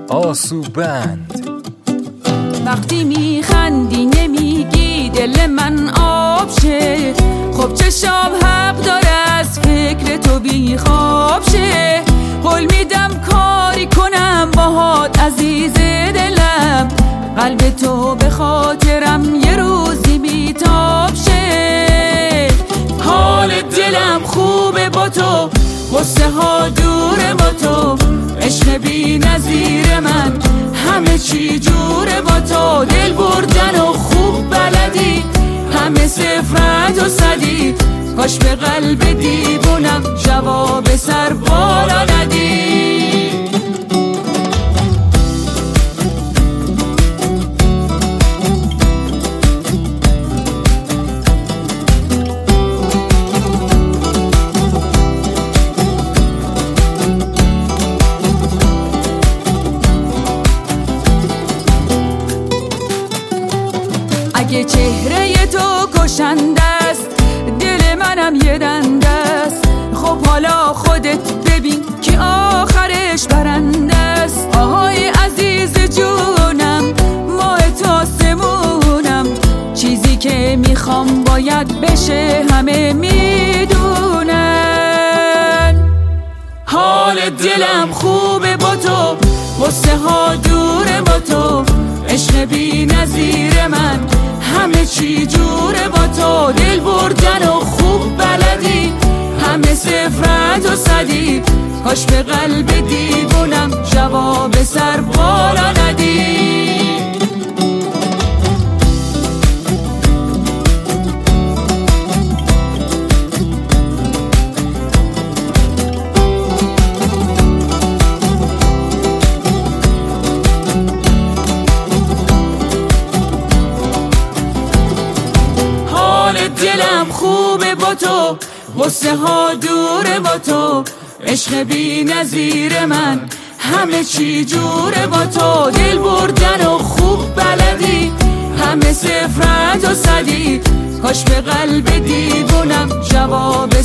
آسو بند. وقتی میخندی نمیگی دل من آب شه، خب چشام حق داره از فکر تو بیخواب شه. قول میدم کاری کنم باهات عزیز دلم، قلب تو به خاطرم یه روزی بیتاب شه. حال دلم خوبه با تو، غصه ها دوره با تو، عشق بی نظیر من همه چی جوره با تو. دل بردن و خوب بلدی، همه صفرت و صدی، کاش به قلب دیوونم جواب سر بالا ندی. اگه چهره تو کشنده است، دل منم یه دنده است. خب حالا خودت ببین که آخرش برنده است. آهای عزیز جونم، ماه تاسمونم، چیزی که میخوام باید بشه همه میدونن. حال دلم خوبه با تو، غصه ها دوره با تو، عشق بی نظیر من همه چی جوره با تو. دل بردن و خوب بلدی، همه صفرت و صدی، کاش به قلب دیوونم جواب سر بالا ندی. دلم خوبه با تو، غصه ها دوره با تو، عشق بی نظیر من همه چی جوره با تو. دل بردن و خوب بلدی، همه صفرت و صدی، کاش به قلب دیوونم جواب